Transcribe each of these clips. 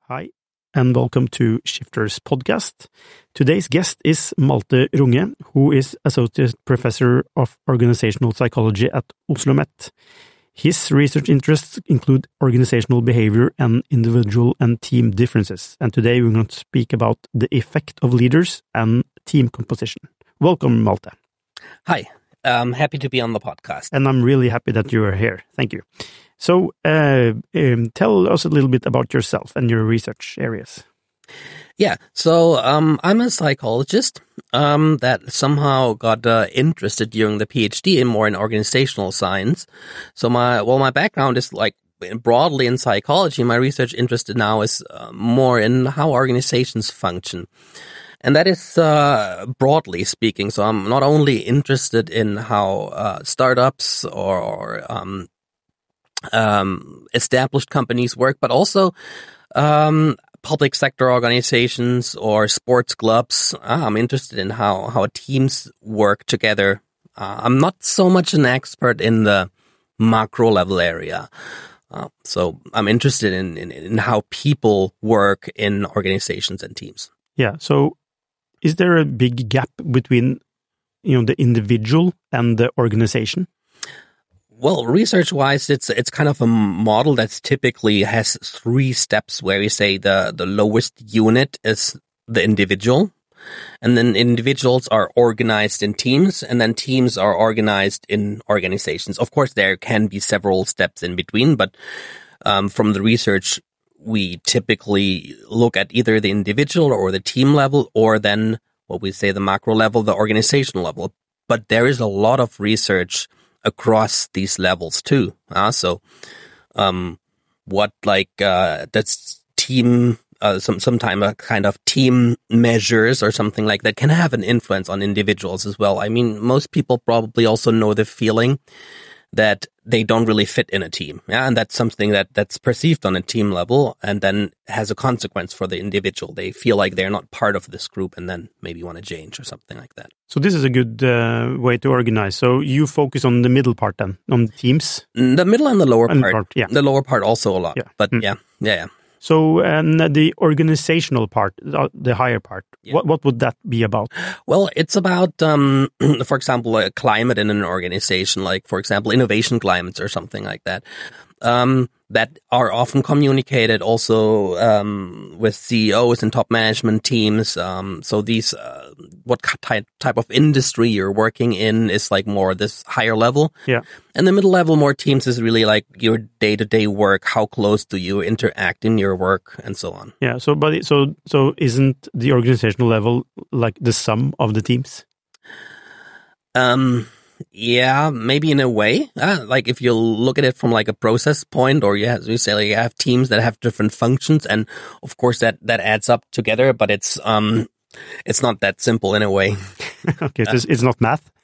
Hi, and welcome to Shifters Podcast. Today's guest is Malte Runge, who is Associate Professor of Organizational Psychology at OsloMet. His research interests include organizational behavior and individual and team differences. And today we're going to speak about the effect of leaders and team composition. Welcome, Malte. Hi, I'm happy to be on the podcast. And I'm really happy that you are here. Thank you. So, tell us a little bit about yourself and your research areas. Yeah, so I'm a psychologist that somehow got interested during the PhD in more in organizational science. So my background is like broadly in psychology. My research interest now is more in how organizations function. And that is broadly speaking. So I'm not only interested in how startups or established companies work, but also public sector organizations or sports clubs. I'm interested in how teams work together. I'm not so much an expert in the macro level area. So I'm interested in how people work in organizations and teams. Yeah. So is there a big gap between, the individual and the organization? Well, research-wise, it's kind of a model that typically has 3 steps where we say the lowest unit is the individual, and then individuals are organized in teams, and then teams are organized in organizations. Of course, there can be several steps in between, but from the research, we typically look at either the individual or the team level, or then what we say the macro level, the organizational level. But there is a lot of research across these levels too. That's team, sometime a kind of team measures or something like that can have an influence on individuals as well. I mean, most people probably also know the feeling that they don't really fit in a team. Yeah. And that's something that's perceived on a team level and then has a consequence for the individual. They feel like they're not part of this group and then maybe want to change or something like that. So this is a good way to organize. So you focus on the middle part then, on the teams? The middle and the lower part. Yeah. The lower part also a lot. Yeah. But yeah. So, and the organizational part, the higher part, what would that be about? Well, it's about, for example, a climate in an organization, like, for example, innovation climates or something like that, that are often communicated also with CEOs and top management teams. So these, what type of industry you're working in is like more this higher level. Yeah. And the middle level, more teams, is really like your day-to-day work. How close do you interact in your work and so on. Yeah. So isn't the organizational level like the sum of the teams? Yeah, maybe in a way. Like if you look at it from like a process point, or you have teams that have different functions, and of course that adds up together. But it's not that simple in a way. Okay, so it's not math.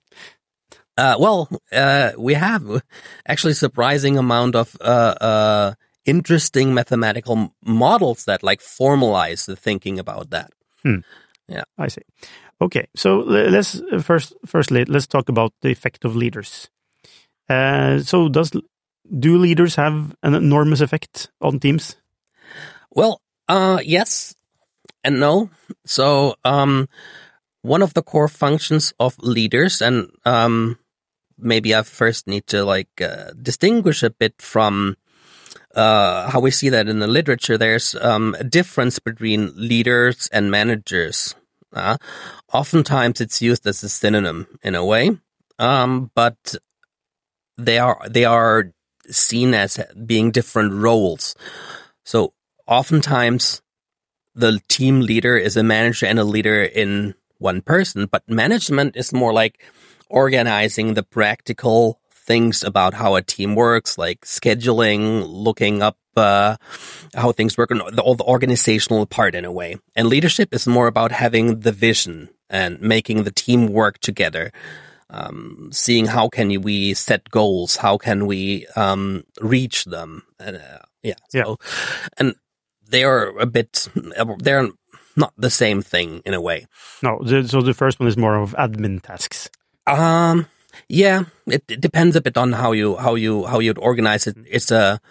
We have actually surprising amount of interesting mathematical models that like formalize the thinking about that. Yeah, I see. Okay, so let's firstly talk about the effect of leaders. So do leaders have an enormous effect on teams? Well, yes and no. So one of the core functions of leaders, and maybe I first need to distinguish a bit from how we see that in the literature. There's a difference between leaders and managers. Oftentimes it's used as a synonym in a way, but they are seen as being different roles. So oftentimes the team leader is a manager and a leader in one person, but management is more like organizing the practical things about how a team works, like scheduling, looking up how things work, and all the organizational part in a way. And leadership is more about having the vision and making the team work together, seeing how can we set goals, how can we reach them. And, and they are they're not the same thing in a way. No, so the first one is more of admin tasks. Yeah, it depends a bit on how you'd organize it. It's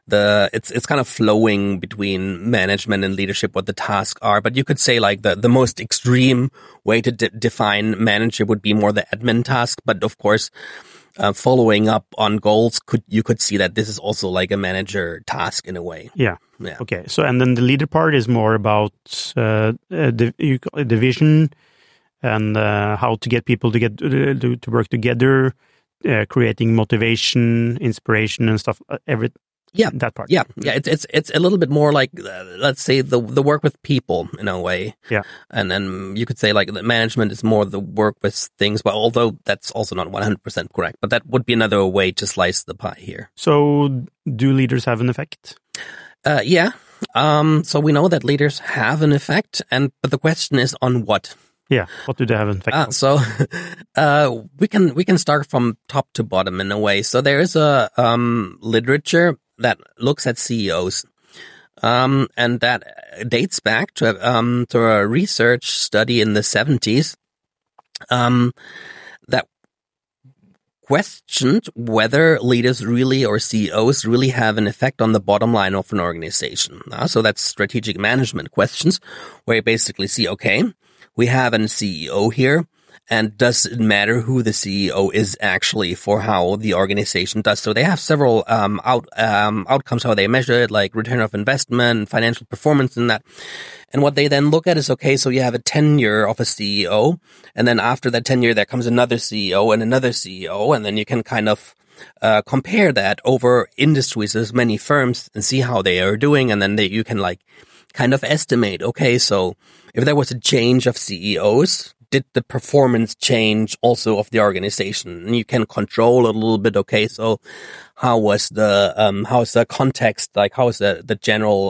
it's kind of flowing between management and leadership, what the tasks are. But you could say like the most extreme way to define manager would be more the admin task. But of course, following up on goals, you could see that this is also like a manager task in a way. Yeah. Yeah. Okay. So, and then the leader part is more about the vision and how to get people to work together, creating motivation, inspiration, and stuff. That part. Yeah. It's a little bit more like let's say the work with people in a way. Yeah. And then you could say like the management is more the work with things, but although that's also not 100% correct. But that would be another way to slice the pie here. So, do leaders have an effect? Yeah. So we know that leaders have an effect, but the question is on what? Yeah. What do they have an effect on? So, we can start from top to bottom in a way. So there is a, literature that looks at CEOs. And that dates back to a research study in the 70s, that questioned whether leaders really or CEOs really have an effect on the bottom line of an organization. So that's strategic management questions, where you basically see, okay, we have a CEO here, and does it matter who the CEO is actually for how the organization does? So they have several outcomes how they measure it, like return of investment, financial performance, and that. And what they then look at is, okay, so you have a tenure of a CEO, and then after that tenure, there comes another CEO and another CEO, and then you can kind of compare that over industries, as many firms, and see how they are doing, and then you can like kind of estimate, okay, so if there was a change of CEOs, did the performance change also of the organization? And you can control a little bit, okay, so how's the context, like how is the general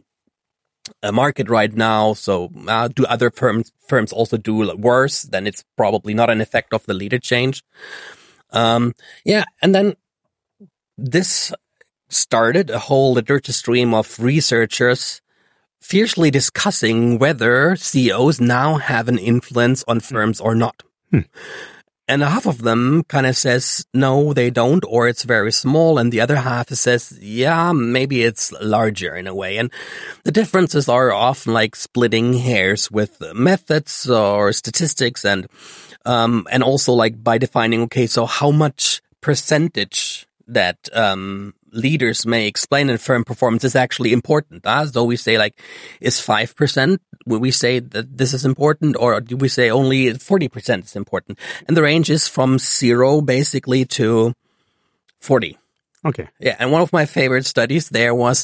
market right now? So do other firms also do worse? Then it's probably not an effect of the leader change. And then this started a whole literature stream of researchers fiercely discussing whether CEOs now have an influence on firms or not. And half of them kind of says, no, they don't, or it's very small. And the other half says, yeah, maybe it's larger in a way. And the differences are often like splitting hairs with methods or statistics, and also like by defining, okay, so how much percentage that leaders may explain in firm performance is actually important. So we say like, is 5%? Will we say that this is important, or do we say only 40% is important? And the range is from 0 basically to 40. Okay. Yeah. And one of my favorite studies there was,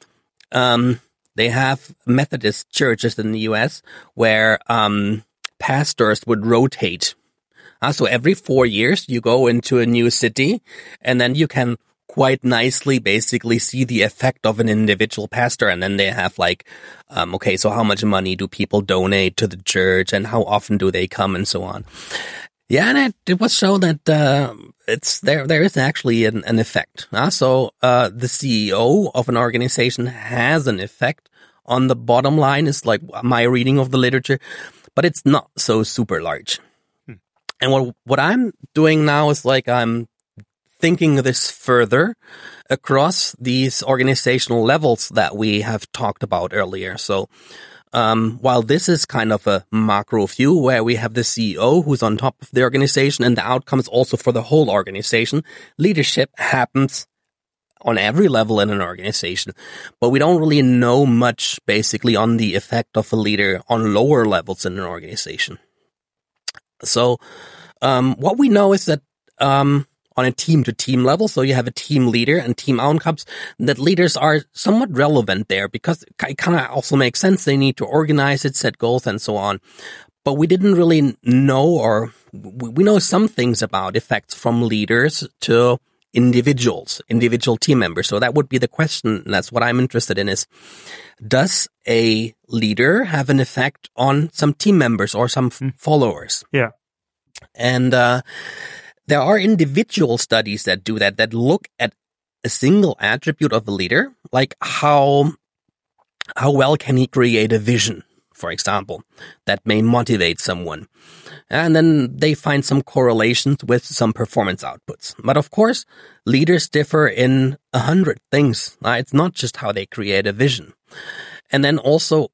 they have Methodist churches in the US where, pastors would rotate. So every 4 years you go into a new city, and then you can quite nicely basically see the effect of an individual pastor. And then they have like, okay, so how much money do people donate to the church, and how often do they come, and so on. Yeah, and it was shown that there is actually an effect. So the CEO of an organization has an effect on the bottom line, is like my reading of the literature, but it's not so super large. And what I'm doing now is like I'm thinking this further across these organizational levels that we have talked about earlier. So while this is kind of a macro view where we have the CEO who's on top of the organization and the outcomes also for the whole organization, leadership happens on every level in an organization. But we don't really know much basically on the effect of a leader on lower levels in an organization. So what we know is that on a team-to-team level, so you have a team leader and team outcomes, that leaders are somewhat relevant there, because it kind of also makes sense. They need to organize it, set goals, and so on. But we didn't really know, or we know some things about effects from leaders to individual team members. So that would be the question. That's what I'm interested in, is does a leader have an effect on some team members or some followers? Yeah. And there are individual studies that do that look at a single attribute of a leader, like how well can he create a vision, for example, that may motivate someone. And then they find some correlations with some performance outputs. But of course, leaders differ in 100 things. It's not just how they create a vision. And then also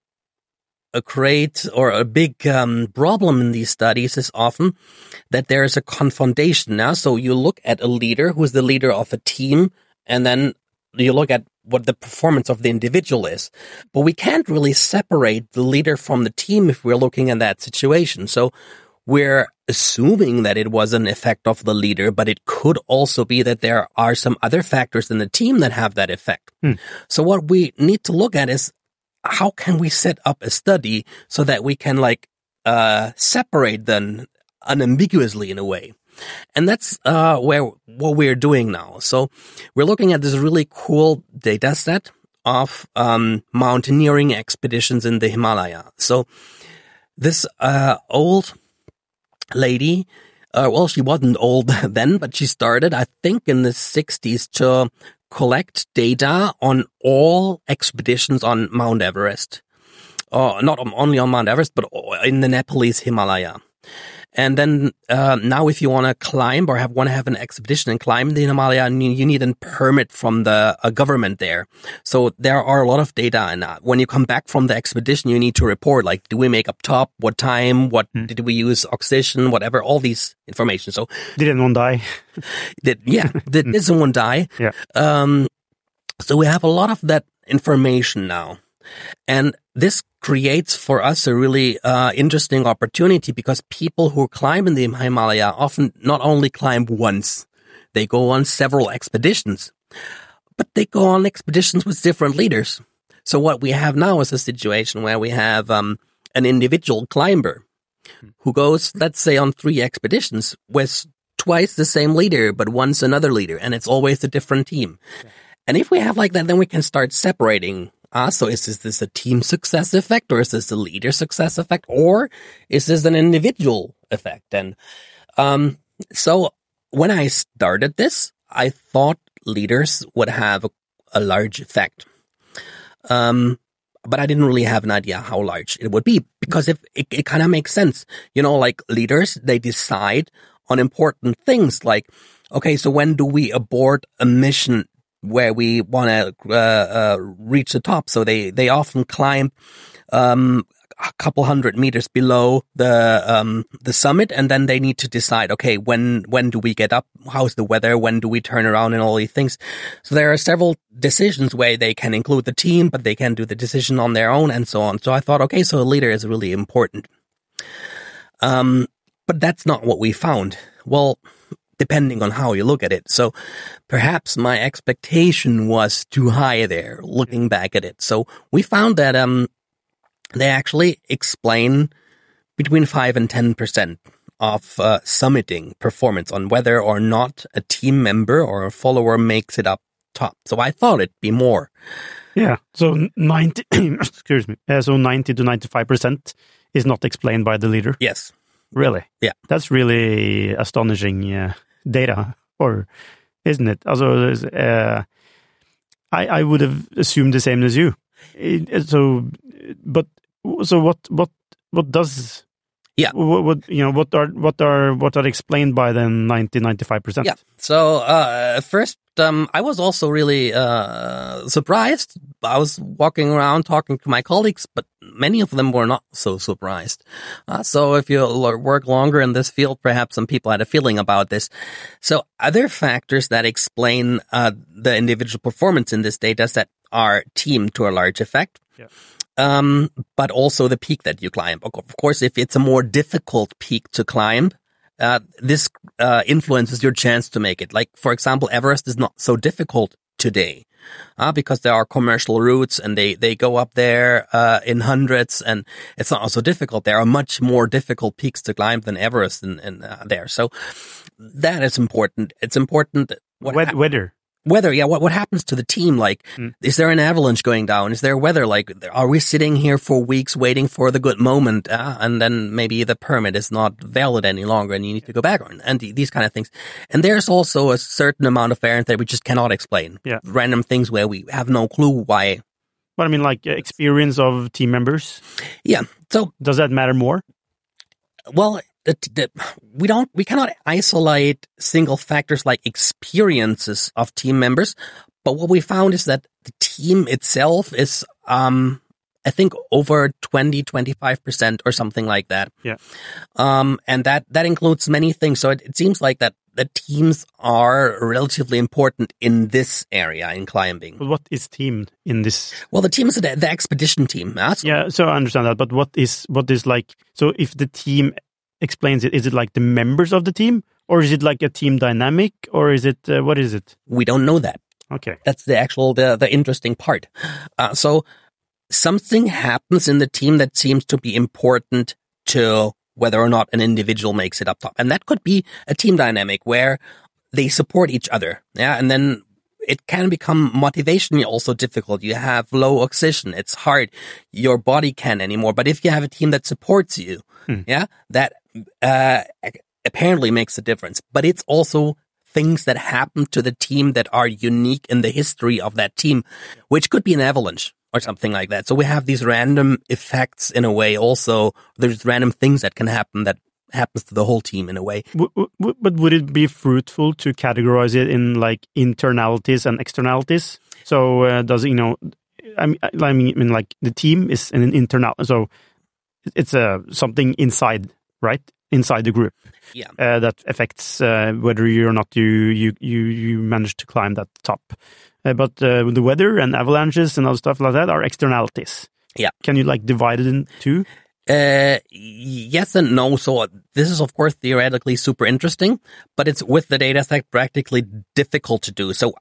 a big problem in these studies is often that there is a confrontation now. So you look at a leader who is the leader of a team, and then you look at what the performance of the individual is. But we can't really separate the leader from the team if we're looking at that situation. So we're assuming that it was an effect of the leader, but it could also be that there are some other factors in the team that have that effect. So what we need to look at is, how can we set up a study so that we can separate them unambiguously in a way? And that's what we're doing now. So we're looking at this really cool data set of mountaineering expeditions in the Himalaya. So this old lady, she wasn't old then, but she started, I think, in the 60s to collect data on all expeditions on Mount Everest. Not only on Mount Everest, but in the Nepalese Himalaya. And then now if you want to climb or want to have an expedition and climb the Himalaya, you need a permit from the government there. So there are a lot of data. And when you come back from the expedition, you need to report, like, do we make up top? What time? What did we use? Oxygen? Whatever, all these information. So did anyone die? Did someone die? Yeah. So we have a lot of that information now. And this creates for us a really interesting opportunity, because people who climb in the Himalaya often not only climb once, they go on several expeditions, but they go on expeditions with different leaders. So what we have now is a situation where we have an individual climber who goes, let's say, on 3 expeditions with twice the same leader, but once another leader, and it's always a different team. Yeah. And if we have like that, then we can start separating. So is this a team success effect, or is this a leader success effect, or is this an individual effect? And so when I started this, I thought leaders would have a large effect. But I didn't really have an idea how large it would be, because if it kind of makes sense. Like leaders, they decide on important things like, okay, so when do we abort a mission where we want to reach the top? So they often climb a couple hundred meters below the summit, and then they need to decide, okay, when do we get up? How's the weather? When do we turn around? And all these things. So there are several decisions where they can include the team, but they can do the decision on their own, and so on. So I thought, okay, so a leader is really important. But that's not what we found. Well, depending on how you look at it. So perhaps my expectation was too high there, looking back at it. So we found that they actually explain between 5 and 10% of summiting performance on whether or not a team member or a follower makes it up top. So I thought it'd be more. Yeah. So 90 to 95% is not explained by the leader. Yes. Really? Yeah. That's really astonishing data, or isn't it? Also, I would have assumed the same as you. So what does? Yeah. What are explained by the 95%? Yeah. So first, I was also really surprised. I was walking around talking to my colleagues, but many of them were not so surprised. So if you work longer in this field, perhaps some people had a feeling about this. So other factors that explain the individual performance in this data set are team to a large effect. Yeah. But also the peak that you climb. Of course, if it's a more difficult peak to climb, this influences your chance to make it. Like, for example, Everest is not so difficult today because there are commercial routes and they go up there in hundreds, and it's not so difficult. There are much more difficult peaks to climb than Everest in there. So that is important. It's important. Weather, yeah. What happens to the team? Like, is there an avalanche going down? Is there weather? Like, are we sitting here for weeks waiting for the good moment? And then maybe the permit is not valid any longer and you need to go back on, and these kind of things. And there's also a certain amount of variance that we just cannot explain. Yeah. Random things where we have no clue why. But I mean, like experience of team members? Yeah. So does that matter more? Well, we cannot isolate single factors like experiences of team members, but what we found is that the team itself is, I think over 25% or something like that. Yeah. And that includes many things. So it seems like that the teams are relatively important in this area in climbing. But what is team in this? Well, the team is the expedition team. Yeah, so I understand that. But what is like, so if the team explains it, is it like the members of the team, or is it like a team dynamic, or is it, what is it? We don't know that. Okay. That's the interesting part. So something happens in the team that seems to be important to whether or not an individual makes it up top. And that could be a team dynamic where they support each other. Yeah. And then it can become motivationally also difficult. You have low oxygen. It's hard. Your body can't anymore. But if you have a team that supports you, yeah, that apparently makes a difference. But it's also things that happen to the team that are unique in the history of that team, which could be an avalanche or something like that. So we have these random effects in a way also. There's random things that can happen that happens to the whole team in a way. But would it be fruitful to categorize it in like internalities and externalities? So does it, I mean, like the team is an internal, so it's something inside, right? Inside the group, yeah, that affects whether or not you manage to climb that top. But the weather and avalanches and other stuff like that are externalities. Yeah, can you like divide it in two? Yes and no. So this is of course theoretically super interesting, but it's with the data set practically difficult to do. So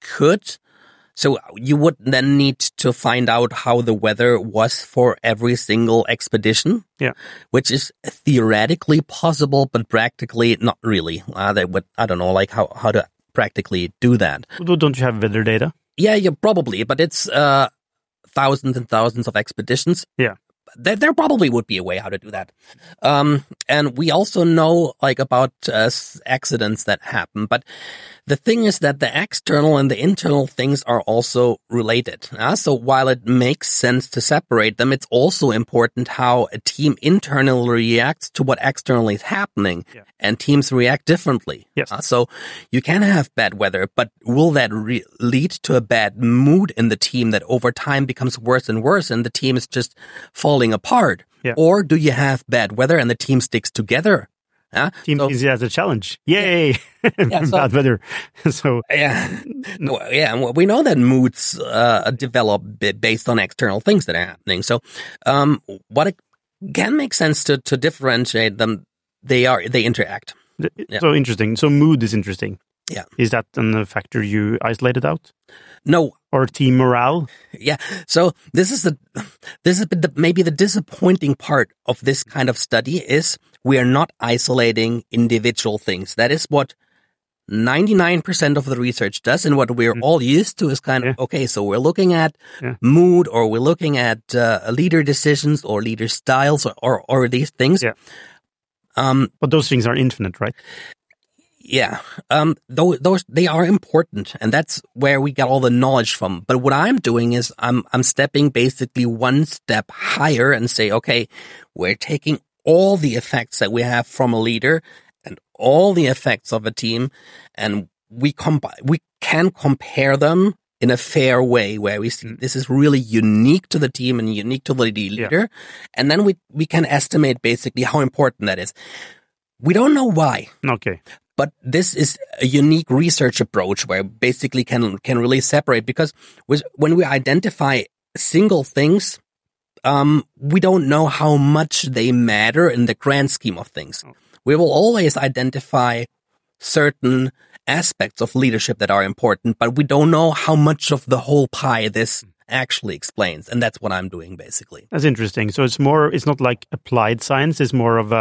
So you would then need to find out how the weather was for every single expedition. Yeah. Which is theoretically possible, but practically not really. They would, I don't know, like how to practically do that. Don't you have weather data? Yeah, probably, but it's thousands and thousands of expeditions. Yeah. There probably would be a way how to do that. And we also know like about accidents that happen. But the thing is that the external and the internal things are also related. So while it makes sense to separate them, it's also important how a team internally reacts to what externally is happening. Yeah. And teams react differently. Yes. So you can have bad weather, but will that lead to a bad mood in the team that over time becomes worse and worse and the team is just falling apart? Yeah. Or do you have bad weather and the team sticks together? Team sees it as a challenge. Yay! Yeah, bad weather. So and we know that moods develop based on external things that are happening. So what it can make sense to differentiate them, they interact. So interesting. So mood is interesting. Yeah. Is that a factor you isolated out? No. Or team morale? Yeah. So this is maybe the disappointing part of this kind of study is we are not isolating individual things. That is what 99% of the research does, and what we're all used to is kind of, okay, so we're looking at mood, or we're looking at leader decisions or leader styles or these things. Yeah. But those things are infinite, right? Yeah. Those they are important, and that's where we get all the knowledge from. But what I'm doing is I'm stepping basically one step higher and say, okay, we're taking all the effects that we have from a leader and all the effects of a team, and we can compare them in a fair way where we see this is really unique to the team and unique to the leader. And then we can estimate basically how important that is. We don't know why. Okay. But this is a unique research approach where basically can really separate, because when we identify single things, we don't know how much they matter in the grand scheme of things. We will always identify certain aspects of leadership that are important, but we don't know how much of the whole pie this actually explains. And that's what I'm doing basically. That's interesting. So it's not like applied science. It's more of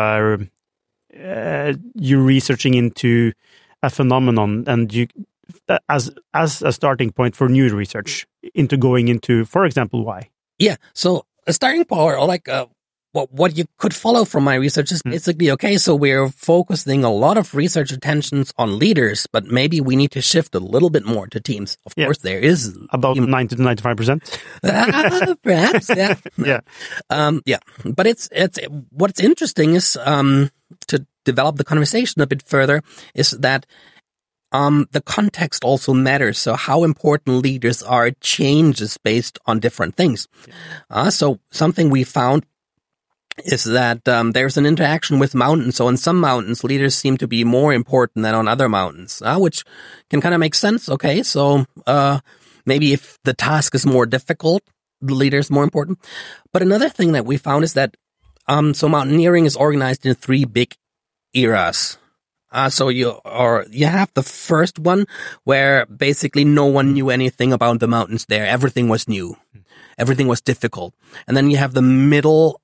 you're researching into a phenomenon, and you as a starting point for new research into going into, for example, why. Yeah. So a starting point, or like what you could follow from my research is basically, okay, so we're focusing a lot of research attentions on leaders, but maybe we need to shift a little bit more to teams. Of course, there is about 90 to 95%. Perhaps, yeah. Yeah. But it's what's interesting is to develop the conversation a bit further is that the context also matters. So how important leaders are changes based on different things. So something we found is that there's an interaction with mountains. So in some mountains, leaders seem to be more important than on other mountains, which can kind of make sense. Okay, so maybe if the task is more difficult, the leader is more important. But another thing that we found is that so mountaineering is organized in 3 big eras. So you have the first one where basically no one knew anything about the mountains there. Everything was new. Everything was difficult. And then you have the middle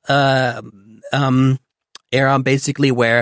era, basically, where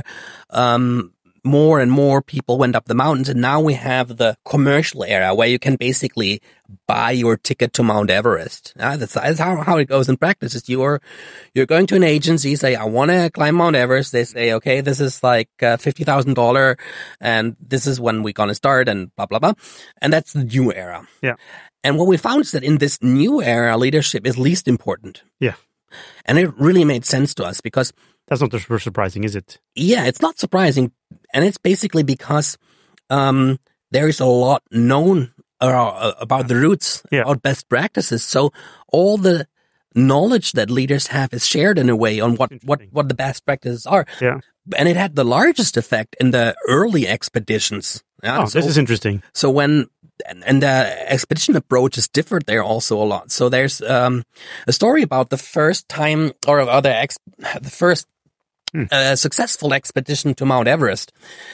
more and more people went up the mountains. And now we have the commercial era, where you can basically buy your ticket to Mount Everest. That's how it goes in practice. Is you're going to an agency, say, I want to climb Mount Everest. They say, okay, this is like $50,000, and this is when we're going to start, and blah, blah, blah. And that's the new era. Yeah. And what we found is that in this new era, leadership is least important. Yeah. And it really made sense to us because... That's not surprising, is it? Yeah, it's not surprising. And it's basically because there is a lot known about the roots, about best practices. So all the knowledge that leaders have is shared in a way on what the best practices are. Yeah. And it had the largest effect in the early expeditions. This is interesting. So and the expedition approaches differed there also a lot. So there's a story about the first time, or the first successful expedition to Mount Everest.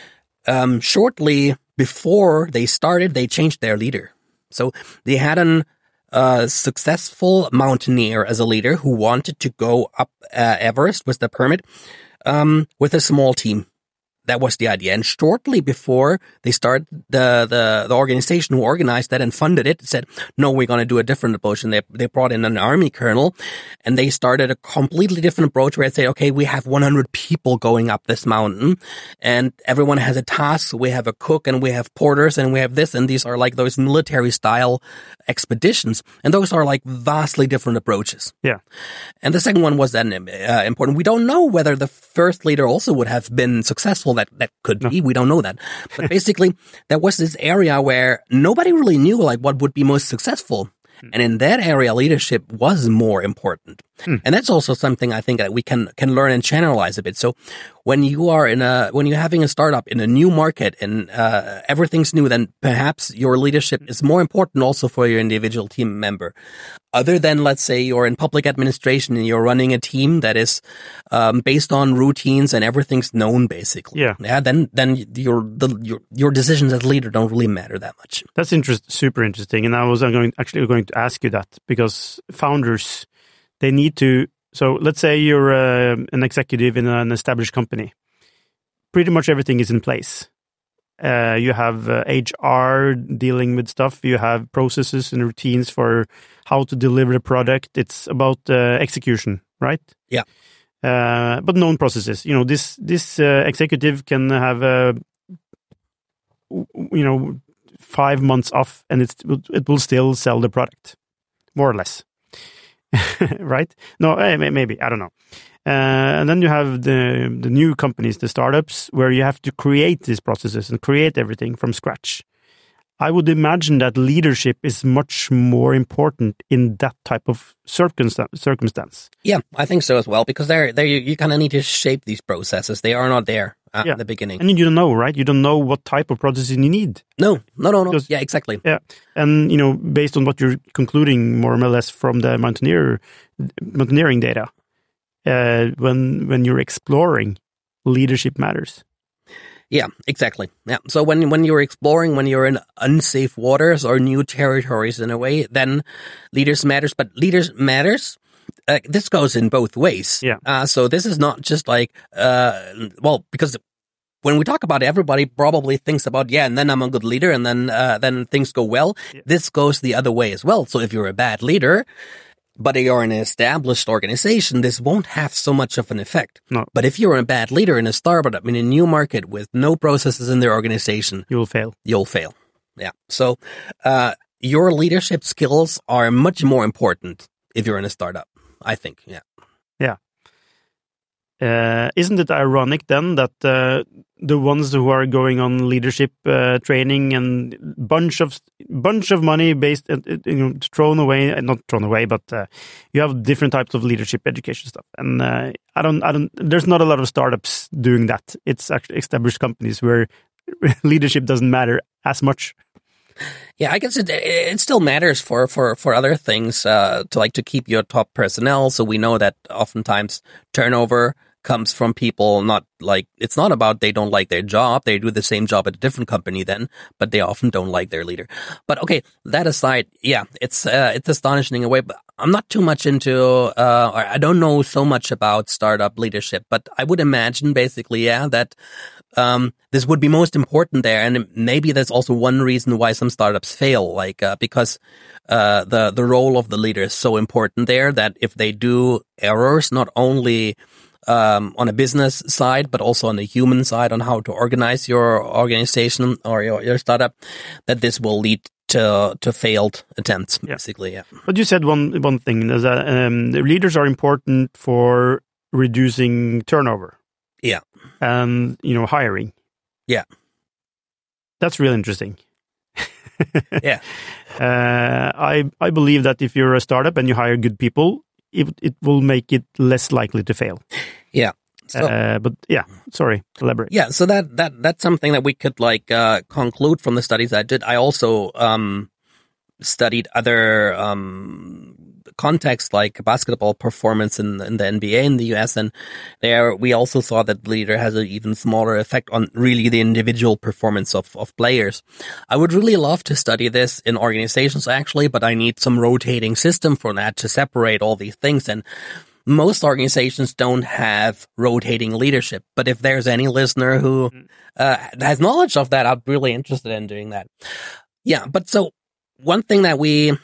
Shortly before they started, they changed their leader. So they had a successful mountaineer as a leader who wanted to go up Everest with the permit with a small team. That was the idea. And shortly before they started, the organization who organized that and funded it said, no, we're going to do a different approach. And they brought in an army colonel, and they started a completely different approach where they say, okay, we have 100 people going up this mountain, and everyone has a task. We have a cook, and we have porters, and we have this, and these are like those military style expeditions. And those are like vastly different approaches. Yeah. And the second one was then important. We don't know whether the first leader also would have been successful. That could be. We don't know that. But basically, there was this area where nobody really knew like what would be most successful. And in that area, leadership was more important. And that's also something I think that we can learn and channelize a bit. So when you're having a startup in a new market and everything's new, then perhaps your leadership is more important also for your individual team member. Other than, let's say, you're in public administration and you're running a team that is based on routines and everything's known, basically. Yeah. Then your decisions as leader don't really matter that much. That's super interesting. And I was going to ask you that, because founders, they need to. So let's say you're an executive in an established company. Pretty much everything is in place. You have HR dealing with stuff. You have processes and routines for how to deliver the product. It's about execution, right? Yeah. But known processes. You know, this executive can have 5 months off, and it will still sell the product, more or less. Right? No, maybe, I don't know. And then you have the new companies, the startups, where you have to create these processes and create everything from scratch. I would imagine that leadership is much more important in that type of circumstance. Yeah, I think so as well, because there you kind of need to shape these processes. They are not there at the beginning. And you don't know, right? You don't know what type of processes you need. No. Because, yeah, exactly. Yeah. And, based on what you're concluding more or less from the mountaineering data, when you're exploring, leadership matters. Yeah, exactly. Yeah. So when you're exploring, when you're in unsafe waters or new territories in a way, then leaders matters. But leaders matters. This goes in both ways. Yeah. So this is not just like, because when we talk about it, everybody probably thinks about, and then I'm a good leader, and then things go well. Yeah. This goes the other way as well. So if you're a bad leader, But if you're in an established organization, this won't have so much of an effect. No. But if you're a bad leader in a startup, in a new market with no processes in their organization, You'll fail. You'll fail. Yeah. So, your leadership skills are much more important if you're in a startup, I think. Yeah. Yeah. Isn't it ironic then that the ones who are going on leadership training and bunch of money based, thrown away, not thrown away, but you have different types of leadership education stuff, and I don't. There's not a lot of startups doing that. It's actually established companies where leadership doesn't matter as much. Yeah, I guess it still matters for other things to keep your top personnel. So we know that oftentimes turnover comes from people it's not about they don't like their job. They do the same job at a different company then, but they often don't like their leader. But okay, that aside, yeah, it's astonishing in a way, but I'm not too much into, or I don't know so much about startup leadership, but I would imagine basically, yeah, that this would be most important there. And maybe that's also one reason why some startups fail, because the role of the leader is so important there that if they do errors, not only on a business side, but also on the human side on how to organize your organization or your startup, that this will lead to failed attempts, basically. Yeah. But you said one thing is that the leaders are important for reducing turnover. Yeah. And hiring. Yeah. That's really interesting. Yeah. I believe that if you're a startup and you hire good people, it will make it less likely to fail. Yeah. So, but yeah, sorry, elaborate. Yeah, so that's something that we could conclude from the studies I did. I also studied other contexts like basketball performance in the NBA in the US, and there we also saw that the leader has an even smaller effect on really the individual performance of players. I would really love to study this in organizations actually, but I need some rotating system for that to separate all these things, and most organizations don't have rotating leadership. But if there's any listener who has knowledge of that, I'd be really interested in doing that. Yeah, but so one thing that we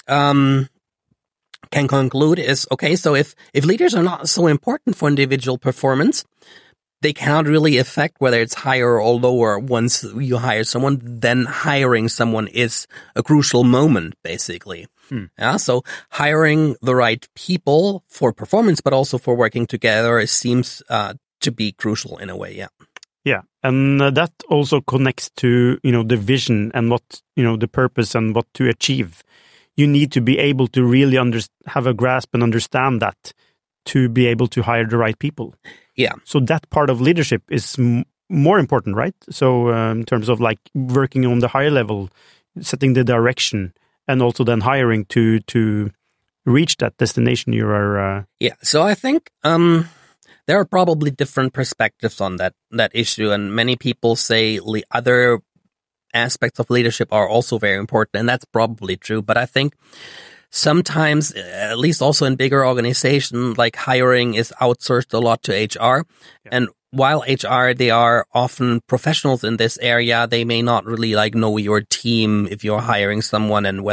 can conclude is, okay, so if leaders are not so important for individual performance, they cannot really affect whether it's higher or lower once you hire someone, then hiring someone is a crucial moment, basically. Yeah, so hiring the right people for performance, but also for working together, seems to be crucial in a way, yeah. Yeah, and that also connects to, the vision and what, the purpose and what to achieve. You need to be able to really have a grasp and understand that to be able to hire the right people. Yeah. So that part of leadership is more important, right? So in terms of working on the higher level, setting the direction, and also then hiring to reach that destination you are. Yeah. So I think there are probably different perspectives on that issue, and many people say other aspects of leadership are also very important, and that's probably true. But I think sometimes, at least also in bigger organizations, hiring is outsourced a lot to HR. Yeah. And while HR, they are often professionals in this area, they may not really know your team if you're hiring someone, and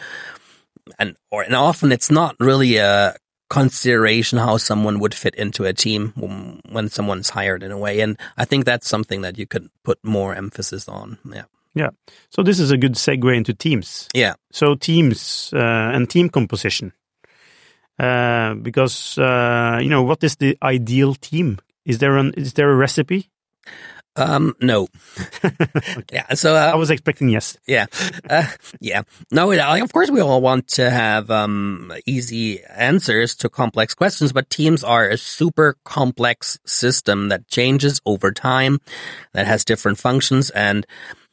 often it's not really a consideration how someone would fit into a team when someone's hired in a way. And I think that's something that you could put more emphasis on. Yeah. Yeah. So this is a good segue into teams. Yeah. So teams and team composition. Because, what is the ideal team? Is there a recipe? No. Okay. Yeah. So I was expecting yes. Yeah. Yeah. No. Of course, we all want to have easy answers to complex questions, but teams are a super complex system that changes over time, that has different functions, and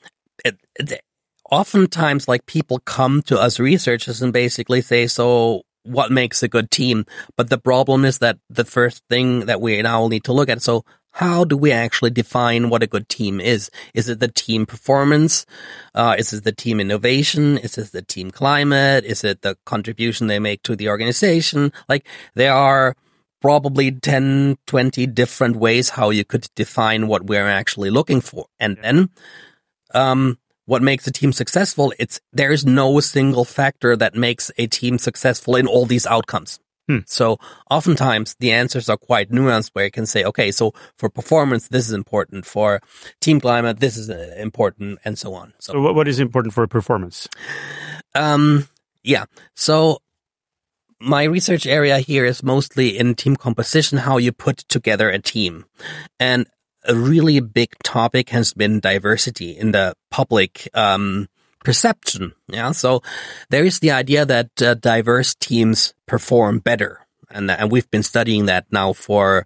oftentimes, people come to us researchers and basically say, so what makes a good team? But the problem is that the first thing that we now need to look at, so how do we actually define what a good team is? Is it the team performance? Is it the team innovation? Is it the team climate? Is it the contribution they make to the organization? There are probably 10, 20 different ways how you could define what we're actually looking for. And then, what makes a team successful, there is no single factor that makes a team successful in all these outcomes. So oftentimes the answers are quite nuanced, where you can say, okay, so for performance, this is important. For team climate, this is important, and so on. So what is important for performance? Yeah. So my research area here is mostly in team composition, how you put together a team. And a really big topic has been diversity in the public perception. Yeah. So there is the idea that diverse teams perform better. And we've been studying that now for,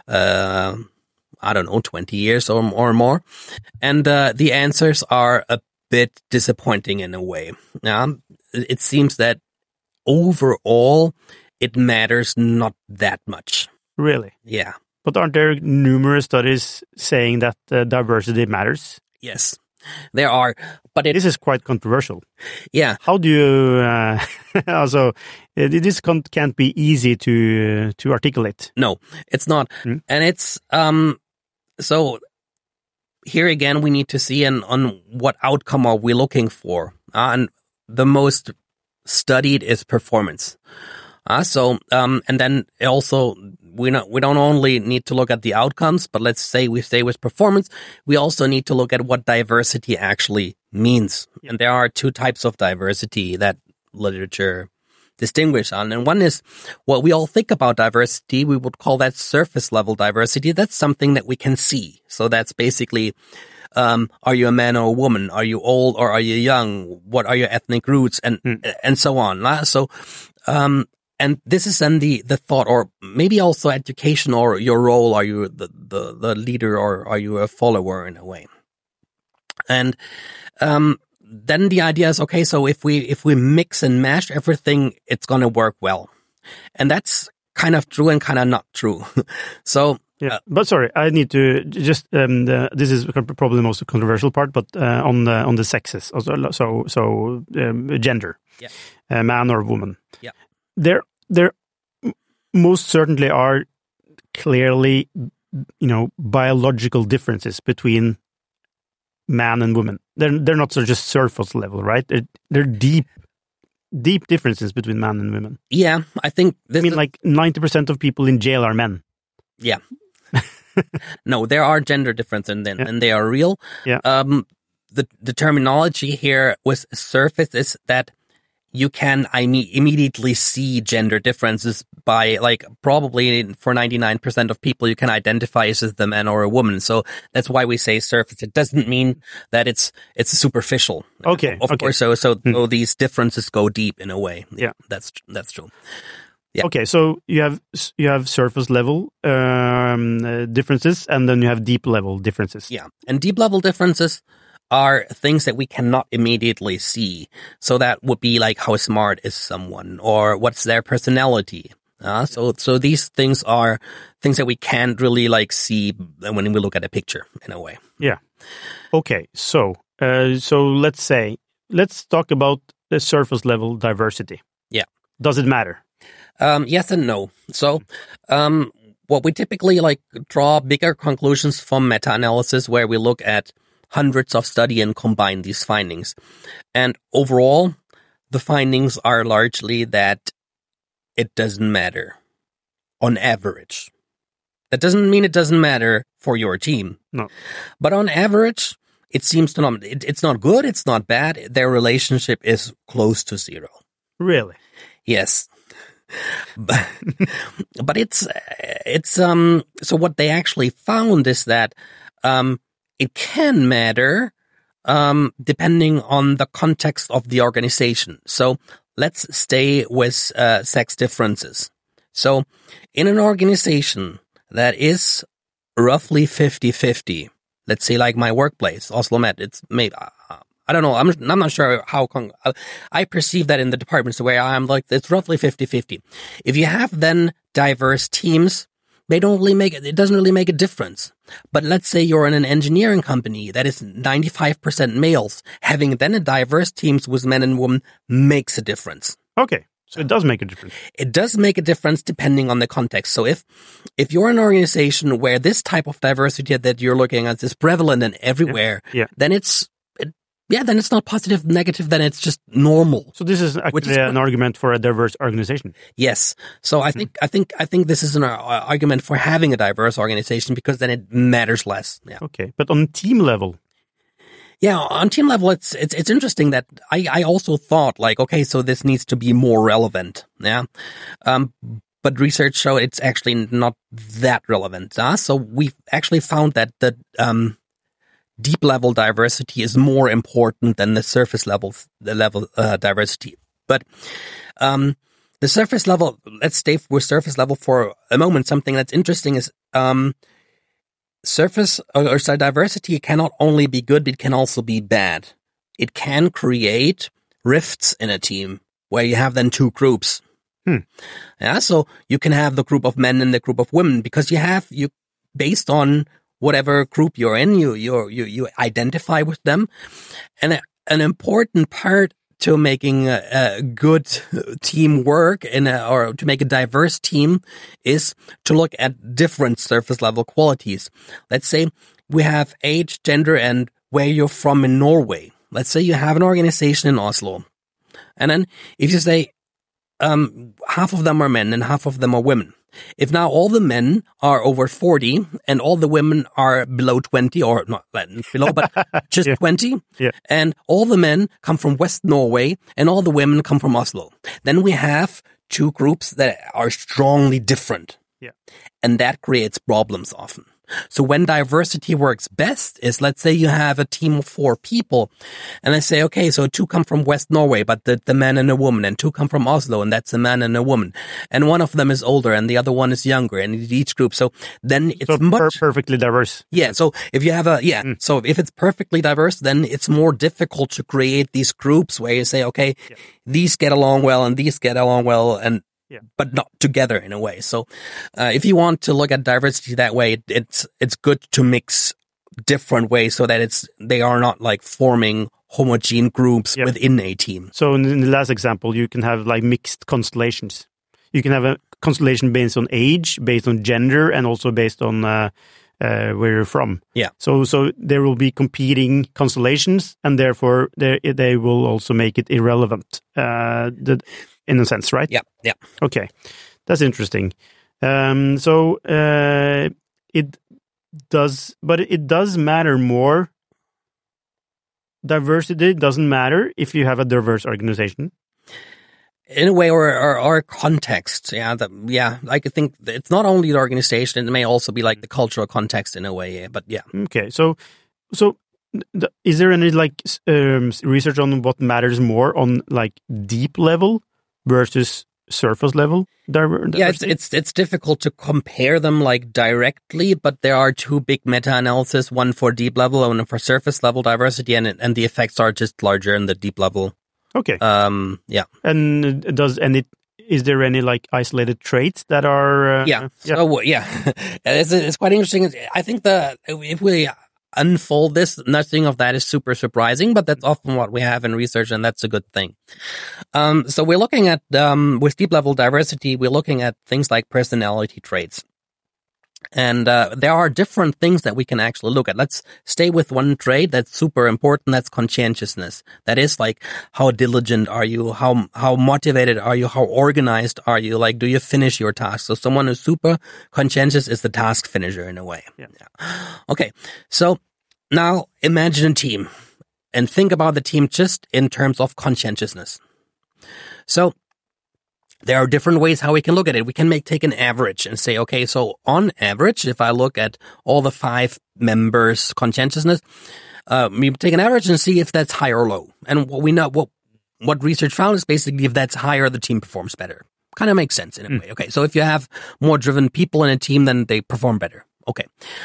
20 years or more. And the answers are a bit disappointing in a way. Yeah. It seems that overall it matters not that much. Really? Yeah. But aren't there numerous studies saying that diversity matters? Yes, there are. But this is quite controversial. Yeah. How do you also? This can't be easy to articulate. No, it's not, and it's so. Here again, we need to see on what outcome are we looking for, and the most studied is performance. And then also we don't only need to look at the outcomes, but let's say we stay with performance, we also need to look at what diversity actually means. And there are two types of diversity that literature distinguish on. And one is what we all think about diversity. We would call that surface level diversity. That's something that we can see. So that's basically, are you a man or a woman? Are you old or are you young? What are your ethnic roots? And so on. So, and this is then the thought, or maybe also education or your role. Are you the leader or are you a follower in a way? And, then the idea is, okay, so if we mix and mash everything, it's going to work well. And that's kind of true and kind of not true. So, yeah, but sorry, I need to just, this is probably the most controversial part, but, on the sexes, also, so gender, yeah, man or woman. Yeah. There most certainly are clearly, biological differences between man and woman. They're not sort of just surface level, right? They're deep differences between man and women. Yeah, I think... like 90% of people in jail are men. Yeah. No, there are gender differences and they are real. Yeah. The terminology here with surface is that you can immediately see gender differences by, like, probably for 99% of people, you can identify as a man or a woman. So that's why we say surface. It doesn't mean that it's superficial. Okay. Of course. So these differences go deep in a way. Yeah. That's true. Yeah. Okay. So you have surface level, differences, and then you have deep level differences. Yeah. And deep level differences are things that we cannot immediately see. So that would be like how smart is someone or what's their personality. So these things are things that we can't really like see when we look at a picture in a way. Yeah. Okay. So let's talk about the surface level diversity. Yeah. Does it matter? Yes and no. So, what we typically like draw bigger conclusions from meta-analysis where we look at hundreds of studies and combine these findings. And overall, the findings are largely that it doesn't matter on average. That doesn't mean it doesn't matter for your team. No. But on average, it seems to not, it's not good, it's not bad. Their relationship is close to zero. Really? Yes. But it's so what they actually found is that, it can matter, depending on the context of the organization. So let's stay with, sex differences. So in an organization that is roughly 50-50, let's say like my workplace, OsloMet, it's maybe, I don't know, I'm not sure how, I perceive that in the departments where I'm like, it's roughly 50-50. If you have then diverse teams, it doesn't really make a difference. But let's say you're in an engineering company that is 95% males, having then a diverse teams with men and women makes a difference. Okay. So it does make a difference. It does make a difference depending on the context. So if you're an organization where this type of diversity that you're looking at is prevalent and everywhere, yeah. then then it's not positive, negative, then it's just normal. So this is actually an argument for a diverse organization. Yes. So I think this is an argument for having a diverse organization because then it matters less. Yeah. Okay. But on team level? Yeah, on team level, it's interesting that I also thought like, okay, so this needs to be more relevant. Yeah. But research showed it's actually not that relevant. So we've actually found that the deep level diversity is more important than the surface level diversity. But the surface level, let's stay with surface level for a moment. Something that's interesting is surface or diversity cannot only be good, it can also be bad. It can create rifts in a team where you have then two groups. Yeah, so you can have the group of men and the group of women because you based on whatever group you're in, you identify with them. And an important part to making a good team work or to make a diverse team is to look at different surface level qualities. Let's say we have age, gender, and where you're from in Norway. Let's say you have an organization in Oslo. And then if you say, half of them are men and half of them are women. If now all the men are over 40 and all the women are below 20 or not below, but just 20, and all the men come from West Norway and all the women come from Oslo, then we have two groups that are strongly different. Yeah. And that creates problems often. So when diversity works best is, let's say you have a team of 4 people and they say, okay, so 2 come from West Norway, but the man and a woman, and 2 come from Oslo and that's a man and a woman. And one of them is older and the other one is younger and each group. So then it's perfectly diverse. Yeah. So if you have so if it's perfectly diverse, then it's more difficult to create these groups where you say, okay, these get along well and these get along well but not together in a way. So, if you want to look at diversity that way, it's good to mix different ways so that they are not like forming homogeneous groups within a team. So in the last example, you can have like mixed constellations. You can have a constellation based on age, based on gender, and also based on where you're from. Yeah. So there will be competing constellations, and therefore they will also make it irrelevant. In a sense, right? Yeah. Okay, that's interesting. It does matter more. Diversity doesn't matter if you have a diverse organization. In a way, or context. Like I think it's not only the organization; it may also be like the cultural context in a way. But yeah. Okay, so is there any like research on what matters more on like deep level versus surface level diversity? Yeah, it's difficult to compare them like directly, but there are 2 big meta-analyses, one for deep level and one for surface level diversity, and the effects are just larger in the deep level. Okay. Yeah. And is there any like isolated traits that are? So it's quite interesting. I think if we unfold this, nothing of that is super surprising, but that's often what we have in research, and that's a good thing. So we're looking at, with deep level diversity, we're looking at things like personality traits. And there are different things that we can actually look at. Let's stay with one trait that's super important. That's conscientiousness. That is like, how diligent are you? How motivated are you? How organized are you? Like, do you finish your task? So someone who's super conscientious is the task finisher in a way. Yeah. Okay. So now imagine a team and think about the team just in terms of conscientiousness. So there are different ways how we can look at it. We can take an average and say, okay, so on average, if I look at all the 5 members' conscientiousness, we take an average and see if that's high or low. And what we know, what research found is basically if that's higher, the team performs better. Kind of makes sense in a way. Okay, so if you have more driven people in a team, then they perform better. Okay.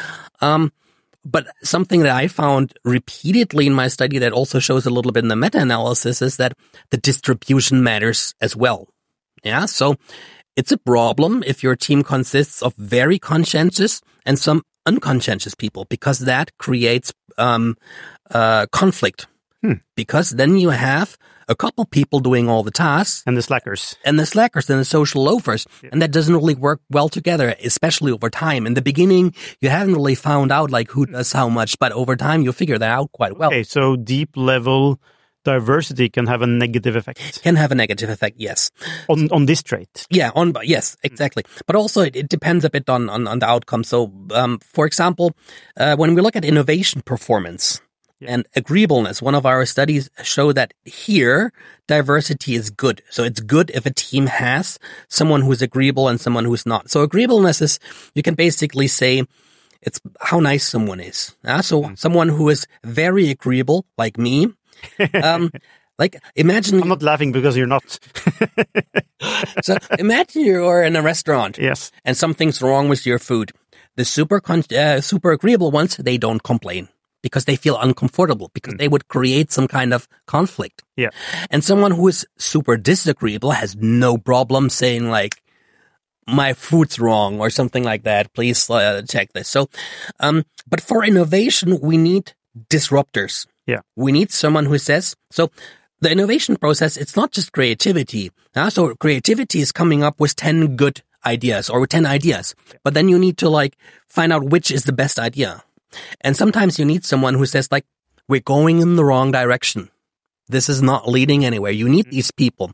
But something that I found repeatedly in my study that also shows a little bit in the meta-analysis is that the distribution matters as well. Yeah, so it's a problem if your team consists of very conscientious and some unconscientious people, because that creates conflict. Because then you have a couple people doing all the tasks. And the slackers. And the slackers and the social loafers. Yeah. And that doesn't really work well together, especially over time. In the beginning, you haven't really found out like who does how much, but over time you figure that out quite well. Okay, so deep level diversity can have a negative effect. Can have a negative effect, yes. On this trait. Yeah, yes, exactly. But also it depends a bit on the outcome. So, for example, when we look at innovation performance and agreeableness, one of our studies show that here diversity is good. So it's good if a team has someone who's agreeable and someone who's not. So agreeableness is, you can basically say, it's how nice someone is. So someone who is very agreeable, like me, like imagine I'm not laughing because you're not. So imagine you're in a restaurant. Yes. And something's wrong with your food. The super agreeable ones, they don't complain because they feel uncomfortable because they would create some kind of conflict. Yeah. And someone who is super disagreeable has no problem saying like, my food's wrong or something like that. Please check this. So, but for innovation, we need disruptors. Yeah. We need someone who says, so the innovation process, it's not just creativity. So creativity is coming up with 10 good ideas or 10 ideas, but then you need to like find out which is the best idea. And sometimes you need someone who says like, we're going in the wrong direction. This is not leading anywhere. You need these people.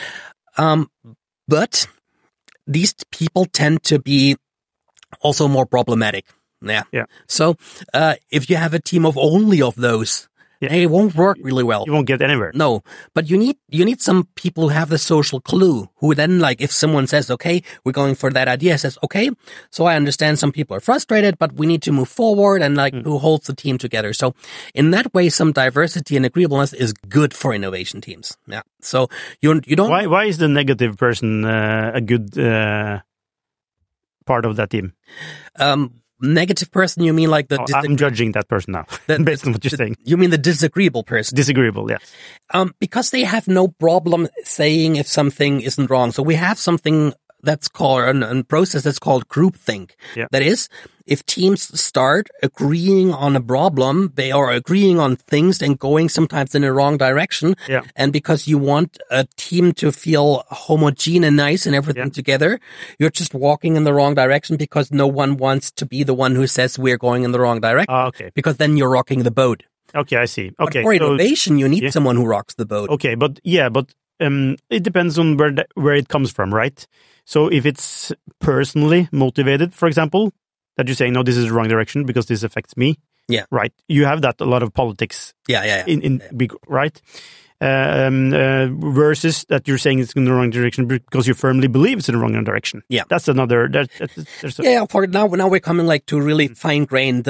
But these people tend to be also more problematic. Yeah. So, if you have a team of only of those, it won't work really well. You won't get anywhere. No, but you need some people who have the social clue, who then like, if someone says, okay, we're going for that idea, says, okay, so I understand some people are frustrated, but we need to move forward, and like who holds the team together. So in that way, some diversity and agreeableness is good for innovation teams. Yeah. So you don't. Why is the negative person a good part of that team? Negative person, you mean like the... I'm judging that person now, based on what you're saying. You mean the disagreeable person? Disagreeable, yes. Because they have no problem saying if something isn't wrong. So we have something that's called a process that's called groupthink. Yeah. That is, if teams start agreeing on a problem, they are agreeing on things and going sometimes in the wrong direction. Yeah. And because you want a team to feel homogeneous and nice and everything together, you're just walking in the wrong direction because no one wants to be the one who says we're going in the wrong direction. Okay. Because then you're rocking the boat. Okay, I see. Okay. But for innovation, you need someone who rocks the boat. Okay, but it depends on where it comes from, right? So if it's personally motivated, for example, that you're saying, no, this is the wrong direction because this affects me. Yeah. Right. You have that a lot of politics. Yeah. Right. Versus that you're saying it's in the wrong direction because you firmly believe it's in the wrong direction. Yeah. That's another. For now we're coming like to really fine-grained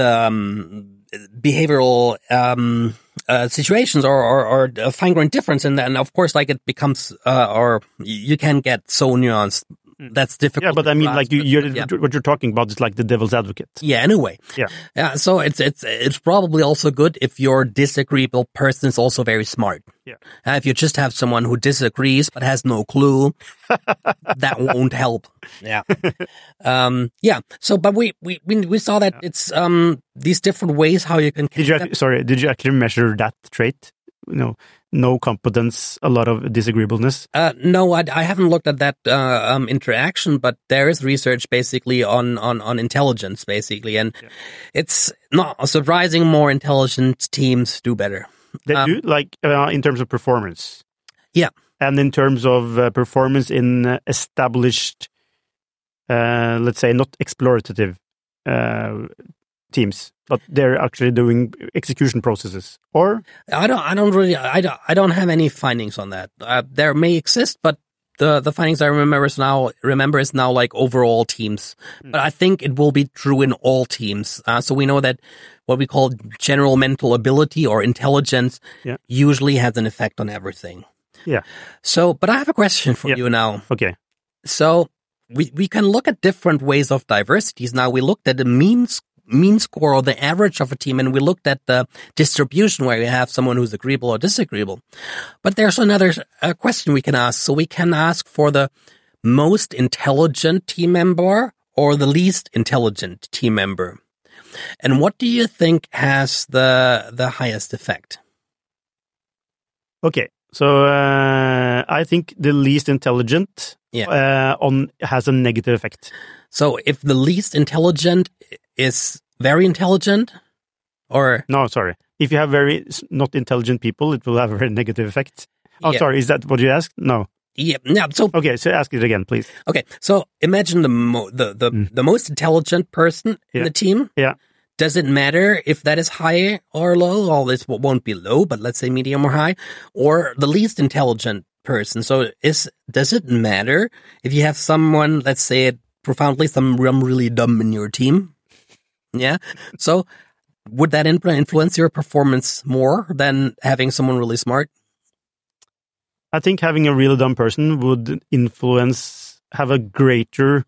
behavioral situations or a fine-grained difference, and then of course like it becomes or you can get so nuanced. That's difficult. Yeah, but I mean, like what you're talking about is like the devil's advocate. Yeah. Anyway. Yeah. So it's probably also good if your disagreeable person is also very smart. Yeah. If you just have someone who disagrees but has no clue, that won't help. Yeah. Yeah. So, but we saw that it's these different ways how you can. Did you actually measure that trait? No competence, a lot of disagreeableness? No, I haven't looked at that interaction, but there is research basically on intelligence, basically, and it's not surprising more intelligent teams do better. They do, like in terms of performance. Yeah. And in terms of performance in established, let's say, not explorative teams, but they're actually doing execution processes, or I don't have any findings on that. There may exist, but the findings I remember is now like overall teams. But I think it will be true in all teams. So we know that what we call general mental ability or intelligence usually has an effect on everything. Yeah. So, but I have a question for you now. Okay. So we can look at different ways of diversities. Now we looked at the mean score or the average of a team, and we looked at the distribution where you have someone who's agreeable or disagreeable. But there's another question we can ask. So we can ask for the most intelligent team member or the least intelligent team member. And what do you think has the highest effect? Okay, So I think the least intelligent has a negative effect. So if the least intelligent is very intelligent, or no, sorry, if you have very not intelligent people, it will have a very negative effect. Oh, sorry, is that what you asked? No. Yeah. So okay, so ask it again, please. Okay, so imagine the most intelligent person in the team. Yeah. Does it matter if that is high or low? Well, this won't be low, but let's say medium or high, or the least intelligent person. So does it matter if you have someone, let's say it profoundly, someone really dumb in your team? Yeah. So would that influence your performance more than having someone really smart? I think having a really dumb person would have a greater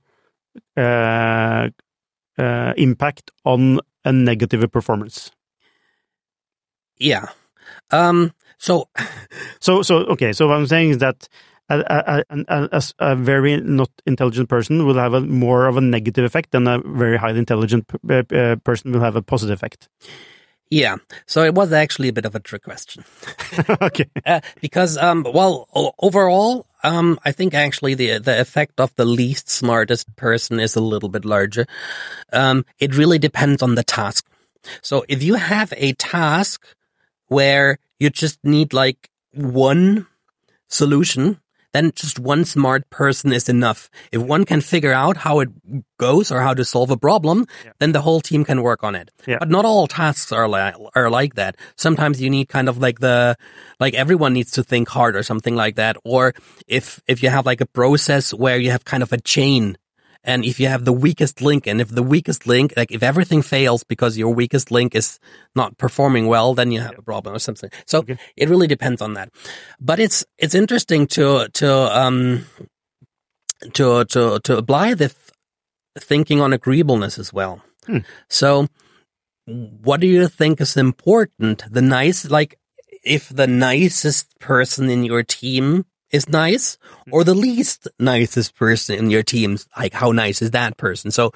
impact on a negative performance. Yeah. So okay. So what I'm saying is that a very not intelligent person will have more of a negative effect than a very highly intelligent person will have a positive effect. Yeah. So it was actually a bit of a trick question. Okay. Because, overall, I think actually the effect of the least smartest person is a little bit larger. It really depends on the task. So if you have a task where you just need like one solution, then just one smart person is enough. If one can figure out how it goes or how to solve a problem, then the whole team can work on it. Yeah. But not all tasks are like that. Sometimes you need kind of like everyone needs to think hard or something like that. Or if you have like a process where you have kind of a chain, and if you have the weakest link, and if the weakest link, like if everything fails because your weakest link is not performing well, then you have a problem or something. So It really depends on that. But it's interesting to apply the thinking on agreeableness as well. So what do you think is important? If the nicest person in your team is nice, or the least nicest person in your team, like how nice is that person? So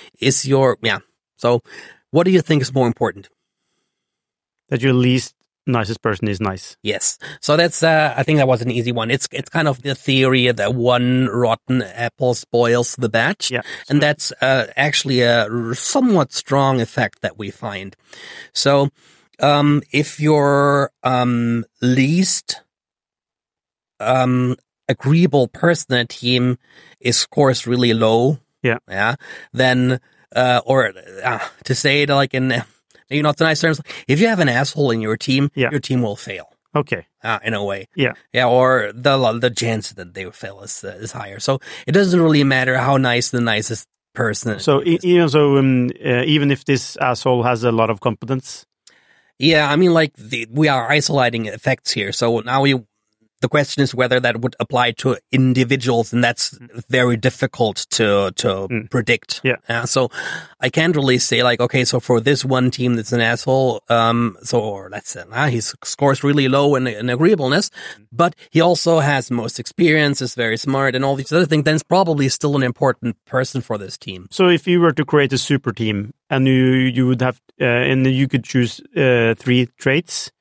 so what do you think is more important? That your least nicest person is nice. Yes. So that's I think that was an easy one. It's kind of the theory that one rotten apple spoils the batch. Yeah. And that's actually a somewhat strong effect that we find. So if your least agreeable person in a team scores really low. Yeah. Then, to say it like in maybe not so nice terms, if you have an asshole in your team, your team will fail. Okay. In a way. Yeah. Yeah. Or the chance that they will fail is higher. So it doesn't really matter how nice the nicest person is. So, even if this asshole has a lot of competence. Yeah. I mean, like we are isolating effects here. So now the question is whether that would apply to individuals, and that's very difficult to predict. Yeah. So I can't really say like, okay, so for this one team that's an asshole, or let's say he scores really low in agreeableness, but he also has most experience, is very smart, and all these other things. Then it's probably still an important person for this team. So if you were to create a super team, and you would have, and you could choose 3 traits.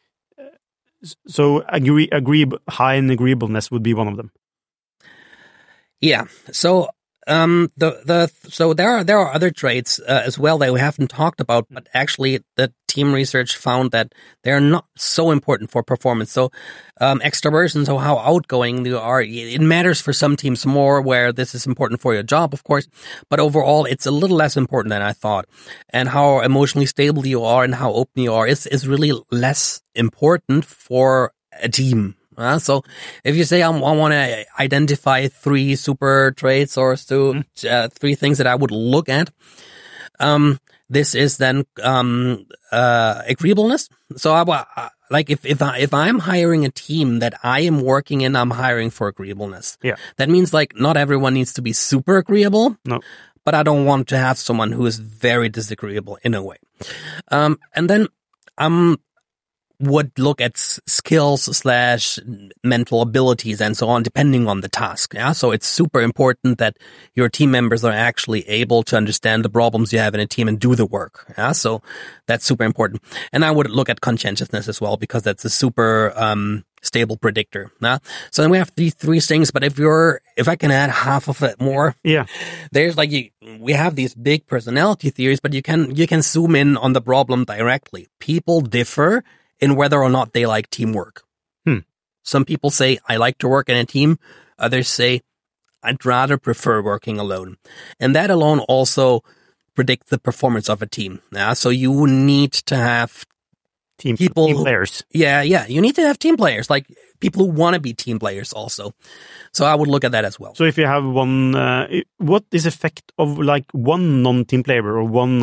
So high in agreeableness would be one of them. Yeah. So so there are other traits as well that we haven't talked about, but actually the team research found that they're not so important for performance. So extroversion, so how outgoing you are, it matters for some teams more, where this is important for your job, of course, but overall it's a little less important than I thought. And how emotionally stable you are and how open you are is really less important for a team. So if you say I want to identify 3 super traits or 3 things that I would look at, this is then agreeableness. So if I'm hiring a team that I am working in, I'm hiring for agreeableness. Yeah. That means like not everyone needs to be super agreeable. No. But I don't want to have someone who is very disagreeable in a way. And then would look at skills / mental abilities and so on, depending on the task. Yeah. So it's super important that your team members are actually able to understand the problems you have in a team and do the work. Yeah. So that's super important. And I would look at conscientiousness as well, because that's a super, stable predictor. Yeah. So then we have these three things, but if I can add half of it more. Yeah. There's we have these big personality theories, but you can zoom in on the problem directly. People differ in whether or not they like teamwork. Some people say, I like to work in a team. Others say, I'd rather prefer working alone. And that alone also predicts the performance of a team. Yeah? So you need to have team players. Yeah. You need to have team players, like people who want to be team players also. So I would look at that as well. So if you have one, what is effect of like one non-team player or one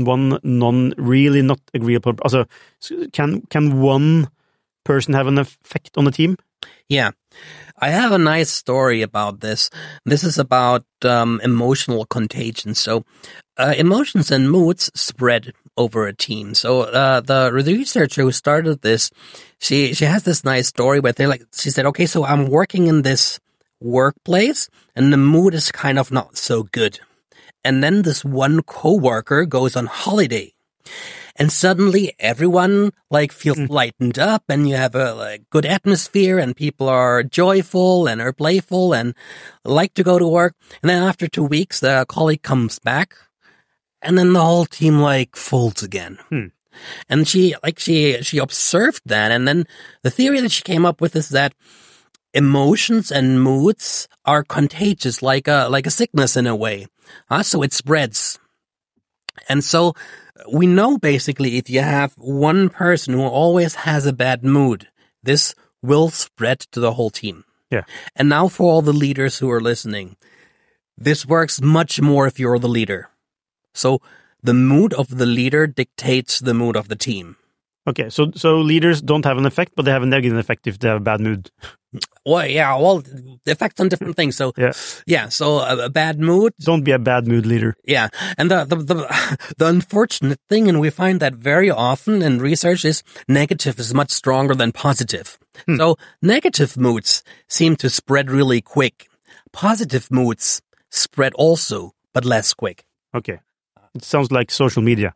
really not agreeable? Also, can one person have an effect on the team? Yeah. I have a nice story about this. This is about emotional contagion. So emotions and moods spread over a team. So the researcher who started this, she has this nice story where she said, okay, so I'm working in this workplace and the mood is kind of not so good. And then this one coworker goes on holiday. And suddenly everyone feels lightened up, and you have a good atmosphere, and people are joyful and are playful and like to go to work. And then after 2 weeks, the colleague comes back, and then the whole team folds again. And she observed that, and then the theory that she came up with is that emotions and moods are contagious, like a sickness in a way. So it spreads. And so we know basically if you have one person who always has a bad mood, this will spread to the whole team. Yeah. And now for all the leaders who are listening, this works much more if you're the leader. So the mood of the leader dictates the mood of the team. Okay, so leaders don't have an effect, but they have a negative effect if they have a bad mood. Well, yeah, the effects on different things. So, so a bad mood. Don't be a bad mood leader. Yeah, and the unfortunate thing, and we find that very often in research, is negative is much stronger than positive. So negative moods seem to spread really quick. Positive moods spread also, but less quick. Okay. It sounds like social media.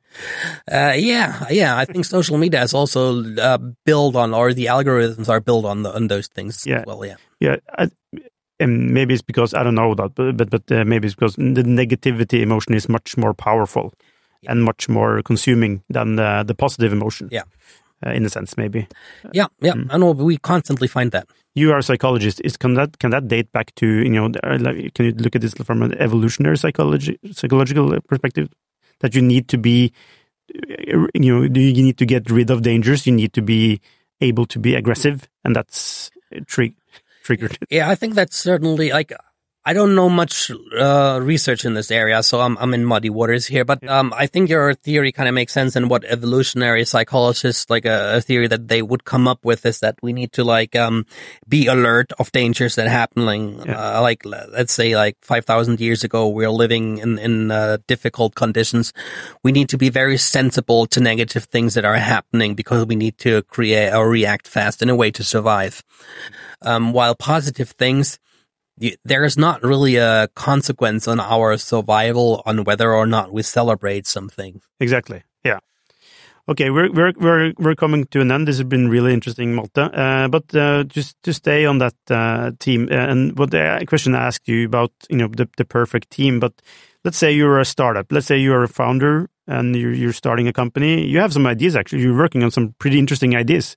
Yeah. I think social media is also built on, or the algorithms are built on those things as well. Yeah. Yeah. And maybe it's because I don't know that, but maybe it's because the negativity emotion is much more powerful and much more consuming than the positive emotion. Yeah. In a sense, maybe. Yeah. I know we constantly find that. You are a psychologist. Can that date back to can you look at this from an evolutionary psychological perspective? That you need to be, you need to get rid of dangers. You need to be able to be aggressive, and that's triggered. Yeah, I think that's certainly I don't know much research in this area, so I'm in muddy waters here. But I think your theory kind of makes sense, and what evolutionary psychologists a theory that they would come up with is that we need to be alert of dangers that are happening. Let's say 5,000 years ago, we're living in difficult conditions. We need to be very sensible to negative things that are happening because we need to create or react fast in a way to survive. While positive things, there is not really a consequence on our survival on whether or not we celebrate something. Exactly. Yeah. Okay, we're coming to an end. This has been really interesting, Malte. But just to stay on that team, and what the question I asked you about, the perfect team. But let's say you're a startup. Let's say you're a founder and you're starting a company. You have some ideas. Actually, you're working on some pretty interesting ideas.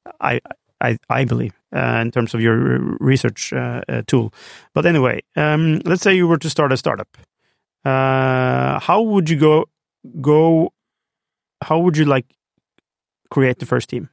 I believe, in terms of your research tool. But anyway, let's say you were to start a startup. How would you go? How would you create the first team?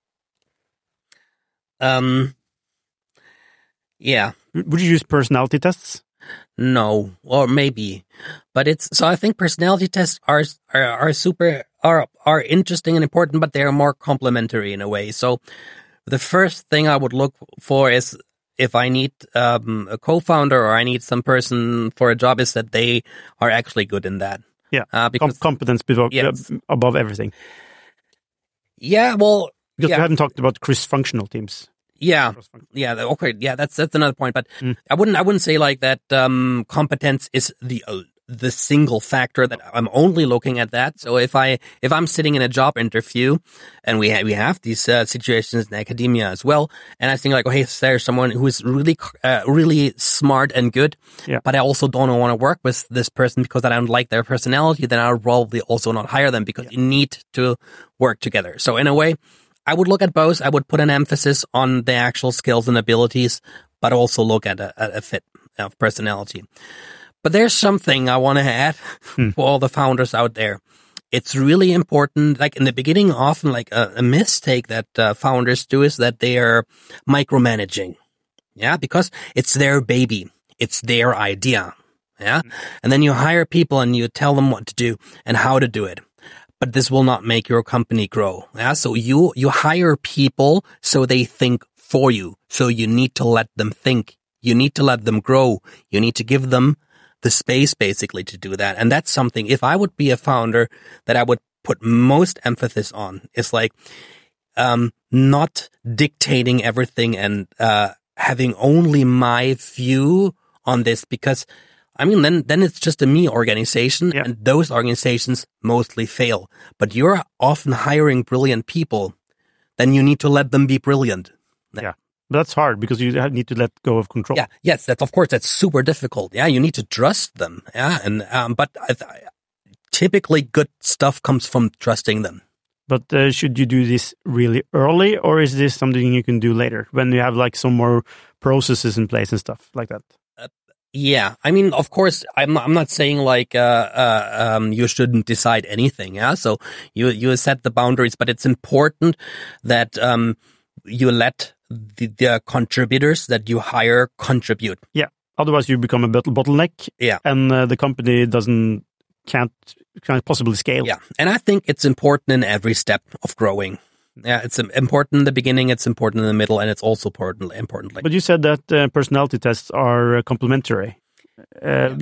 Yeah. Would you use personality tests? No, or maybe, but I think personality tests are interesting and important, but they are more complementary in a way. So the first thing I would look for is if I need a co-founder or I need some person for a job, is that they are actually good in that. Yeah, because competence above everything. Yeah, well, Because we haven't talked about cross-functional teams. Yeah. Okay. Yeah, that's another point. But I wouldn't say like that. Competence is the single factor that I'm only looking at that. So if I'm sitting in a job interview, and we have these situations in academia as well, and I think like, oh, hey, there's someone who is really smart and good, but I also don't want to work with this person because I don't like their personality, then I'll probably also not hire them because you need to work together. So in a way, I would look at both. I would put an emphasis on the actual skills and abilities, but also look at a fit of personality. But there's something I want to add for all the founders out there. It's really important, like in the beginning, often like a mistake that founders do is that they are micromanaging. Yeah, because it's their baby. It's their idea. Yeah. And then you hire people and you tell them what to do and how to do it. But this will not make your company grow. Yeah. So you hire people so they think for you. So you need to let them think. You need to let them grow. You need to give them the space basically to do that. And that's something, if I would be a founder, that I would put most emphasis on. Is like, not dictating everything and, having only my view on this, because I mean, then it's just a me organization, and those organizations mostly fail. But you're often hiring brilliant people, then you need to let them be brilliant. Yeah, but that's hard because you need to let go of control. Yeah, yes, that's super difficult. Yeah, you need to trust them. Yeah, and but typically good stuff comes from trusting them. But should you do this really early, or is this something you can do later when you have like some more processes in place and stuff like that? Yeah, I mean, of course, I'm not saying like you shouldn't decide anything. Yeah, so you set the boundaries, but it's important that you let the contributors that you hire contribute. Yeah, otherwise you become a bottleneck. Yeah, and the company can't possibly scale. Yeah, and I think it's important in every step of growing. Yeah, it's important in the beginning, it's important in the middle, and it's also important later. But you said that personality tests are complementary. But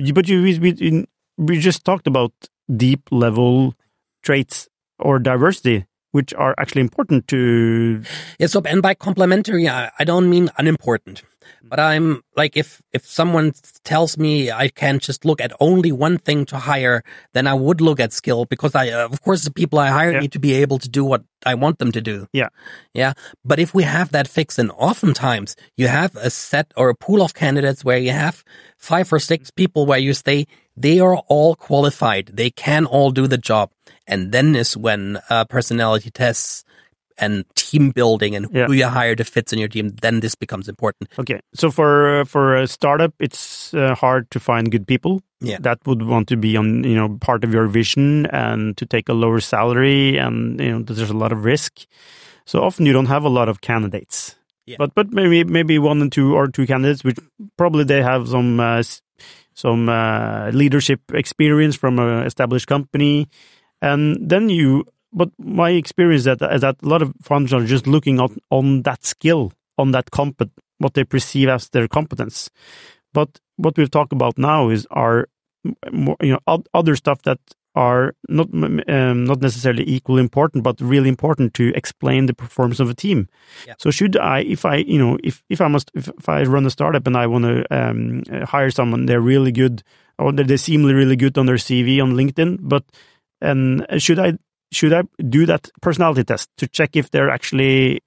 we just talked about deep level traits or diversity, which are actually important to... Yeah, so, and by complementary, I don't mean unimportant. But I'm like, if someone tells me I can just look at only one thing to hire, then I would look at skill, because of course, the people I hire need to be able to do what I want them to do. Yeah. Yeah. But if we have that fixed, and oftentimes you have a set or a pool of candidates where you have 5 or 6 people where you say they are all qualified. They can all do the job. And then is when personality tests and team building and who you hire to fits in your team, then this becomes important. Okay, so for a startup, it's hard to find good people that would want to be on part of your vision and to take a lower salary, and there's a lot of risk. So often you don't have a lot of candidates. Yeah. But maybe 1 or 2 candidates, which probably they have some leadership experience from an established company, and then But my experience is that a lot of founders are just looking on that skill, on that what they perceive as their competence. But what we've talked about now are more, other stuff that are not necessarily equally important, but really important to explain the performance of a team. Yeah. So should I, if I run a startup and I want to hire someone, they're really good, or they seem really good on their CV on LinkedIn, but should I do that personality test to check if they're actually,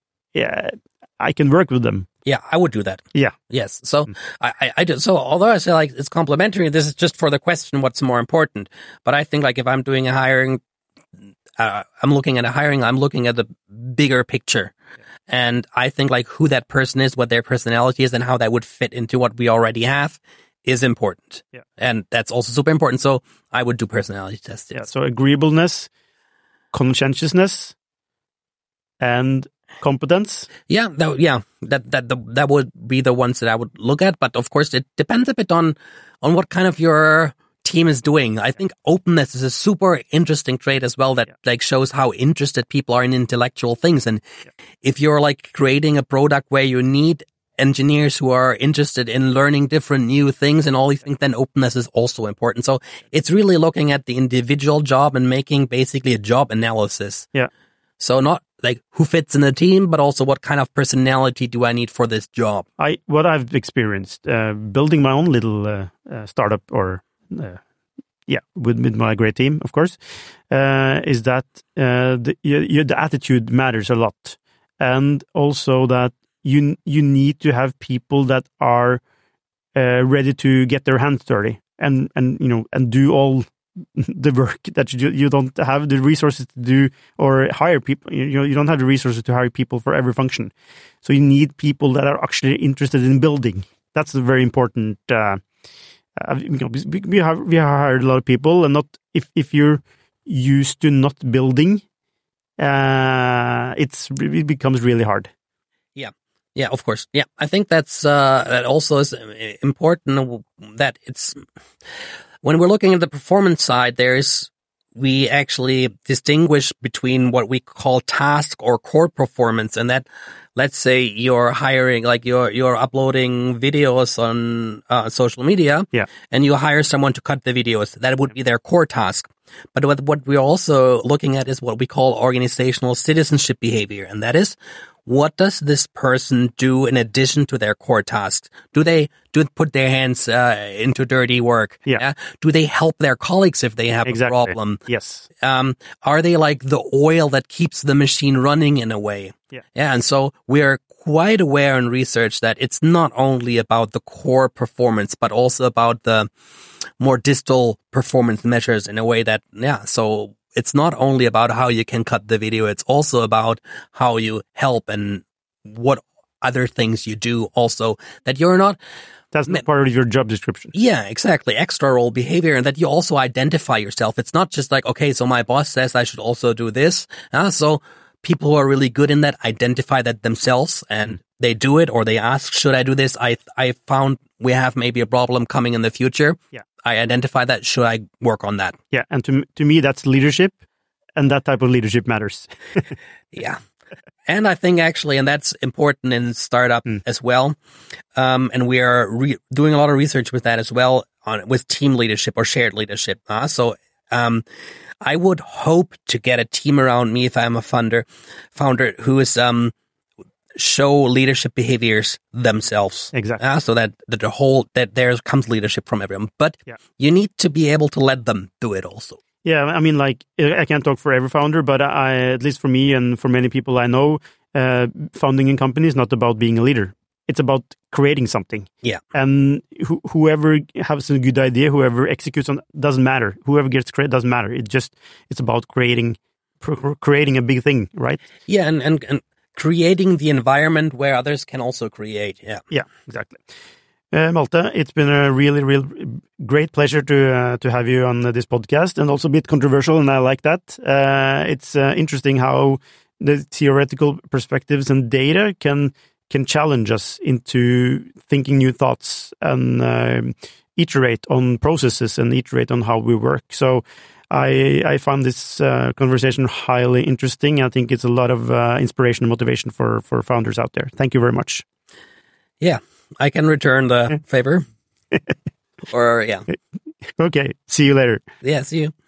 I can work with them? Yeah, I would do that. Yeah. Yes. So I do. So although I say like it's complementary, this is just for the question, what's more important. But I think like if I'm doing a hiring, I'm looking at I'm looking at the bigger picture. Yeah. And I think like who that person is, what their personality is, and how that would fit into what we already have is important. Yeah. And that's also super important. So I would do personality tests. Yeah. So agreeableness, conscientiousness, and competence. Yeah, that would be the ones that I would look at. But of course, it depends a bit on what kind of your team is doing. I think openness is a super interesting trait as well that like shows how interested people are in intellectual things. And if you're like creating a product where you need engineers who are interested in learning different new things and all these things, then openness is also important. So it's really looking at the individual job and making basically a job analysis. Yeah. So not like who fits in the team, but also what kind of personality do I need for this job? What I've experienced building my own little startup, or with my great team, of course, is that the attitude matters a lot, and also that you need to have people that are ready to get their hands dirty and do all the work that you don't have the resources to do, or hire people. You don't have the resources to hire people for every function, so you need people that are actually interested in building. That's a very important. We have hired a lot of people, and not if you're used to not building, it becomes really hard. Yeah, of course. Yeah, I think that also is important. That it's when we're looking at the performance side, we actually distinguish between what we call task or core performance, and that, let's say you're hiring, like you're uploading videos on social media, and you hire someone to cut the videos. That would be their core task. But what we're also looking at is what we call organizational citizenship behavior, and that is, what does this person do in addition to their core tasks? Do they put their hands into dirty work? Yeah. Do they help their colleagues if they have a problem? Yes. Are they like the oil that keeps the machine running in a way? Yeah. And so we're quite aware in research that it's not only about the core performance, but also about the more distal performance measures in a way that, so it's not only about how you can cut the video, it's also about how you help and what other things you do also that you're not. That's not part of your job description. Yeah, exactly. Extra role behavior, and that you also identify yourself. It's not just like, okay, so my boss says I should also do this. So people who are really good in that identify that themselves, and they do it, or they ask, should I do this? I found we have maybe a problem coming in the future. Yeah. I identify that. Should I work on that? Yeah. And to me, that's leadership, and that type of leadership matters. Yeah. And I think actually, and that's important in startup as well. And we are doing a lot of research with that as well, with team leadership or shared leadership. So I would hope to get a team around me if I'm a founder who is show leadership behaviors themselves. Exactly. So that that there comes leadership from everyone. But you need to be able to let them do it also. Yeah, I mean, like, I can't talk for every founder, but at least for me and for many people I know, founding a company is not about being a leader. It's about creating something. Yeah. And whoever has a good idea, whoever executes on, doesn't matter. Whoever gets credit doesn't matter. It's about creating a big thing, right? Yeah, and creating the environment where others can also create. Yeah. Yeah, exactly. Malte, it's been a really, really great pleasure to have you on this podcast, and also a bit controversial, and I like that. It's interesting how the theoretical perspectives and data can challenge us into thinking new thoughts and iterate on processes and iterate on how we work. So I found this conversation highly interesting. I think it's a lot of inspiration and motivation for founders out there. Thank you very much. Yeah, I can return the favor. Or, yeah. Okay, see you later. Yeah, see you.